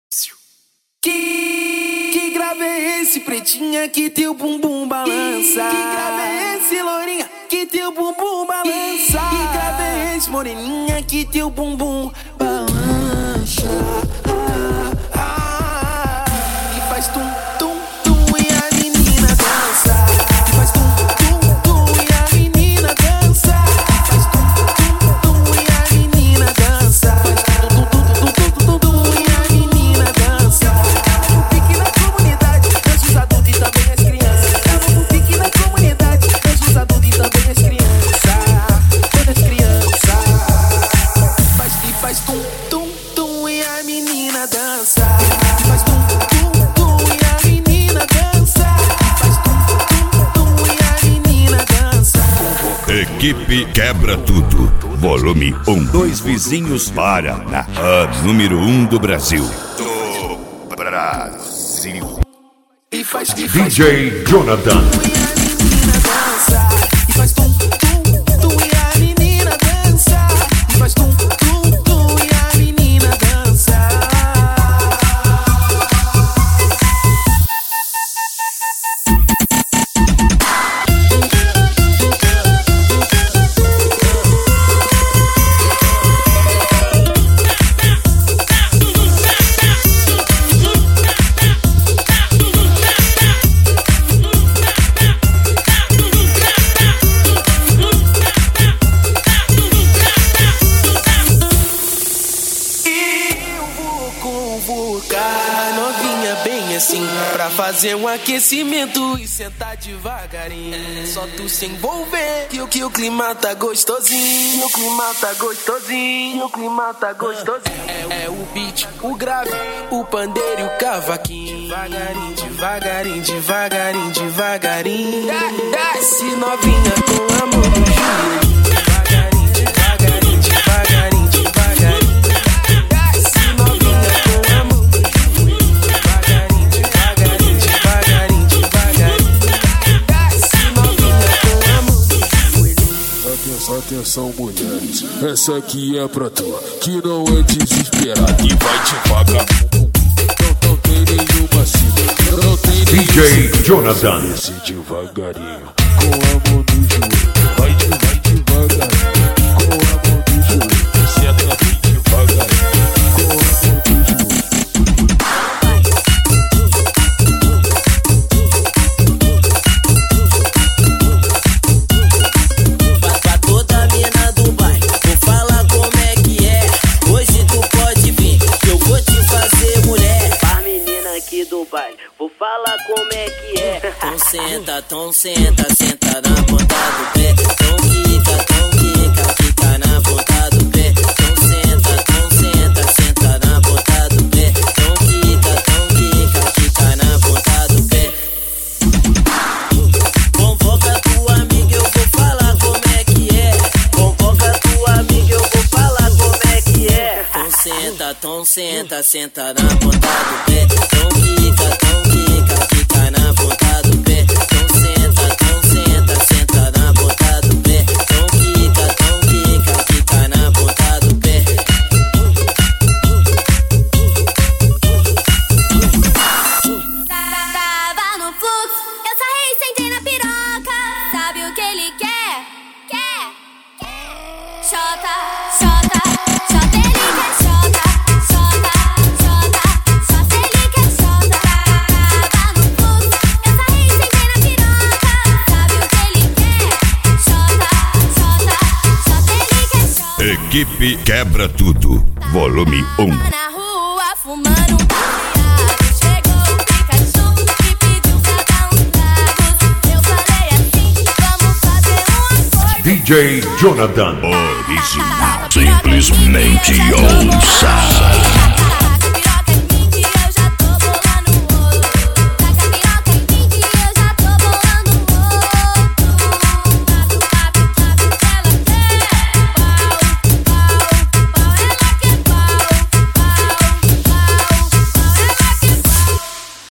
Que grave é esse, pretinha, que teu bumbum balança? Que grave é esse, lourinha, que teu bumbum balança? Que grave é esse, moreninha, que teu bumbum balança? E faz tum, tum, tum e a menina dança. E faz tum, tum, tum e a menina dança. E faz tum, tum, tum e a menina dança. Faz tum, tum, tum, tum, tum, tum e a menina dança. Fique na comunidade, dança os adultos e também as crianças. Fique na comunidade, dança os adultos e também as crianças. Todas as crianças. Faz tum, tum, tum e a menina dança. Faz tum, tum, tum e a menina dança. Faz tum, tum, tum e a menina dança. Equipe Quebra Tudo, volume 1. Dois vizinhos Paraná, a número 1 do Brasil. Do Brasil. E faz DJ Jonathan. E faz tum, tum, tum e a menina dança. E faz tum, tum, tum e a menina dança. Convocar novinha bem assim, pra fazer um aquecimento e sentar devagarinho. Só tu se envolver que o clima tá gostosinho. O clima tá gostosinho. O clima tá gostosinho. É o beat, o grave, o pandeiro e o cavaquinho. Devagarinho, devagarinho, devagarinho, devagarinho. Desce novinha com amor no joelho. Devagarinho, devagarinho, devagarinho, devagarinho. Atenção, mulheres, essa aqui é pra tu, que não é desesperado e vai devagar. Não tem nenhuma cena, não tem DJ Jonathan. Desce devagarinho, com a mão no joelho. Vai devagarinho, com a mão no joelho. Senta bem devagarinho, com a mão no joelho. Vou falar como é que é. Então senta, senta na ponta do pé. Então quica na ponta do pé. Então senta, senta na ponta do pé. Então quica na ponta do pé. Convoca tua amiga, eu vou falar como é que é. Convoca tua amiga, eu vou falar como é que é. Então senta na ponta do pé. Então quica na ponta do pé. Então senta na ponta do pé. Então quica na ponta do pé. Tava no fluxo, eu sarrei e sentei na piroca. Sabe o que ele quer? Xota, ele quer xota. Xota, ele quer xota. Tava no fluxo, eu sarrei e sentei na piroca. Sabe o que ele quer? Xota, ele quer xota. Equipe Quebra Tudo, volume 1. Na rua fumando um baseado. Chegou o Pikachu e pediu pra dar uns tragos. Eu falei assim, vamos fazer um acordo. DJ Jonathan, original, simplesmente ouça.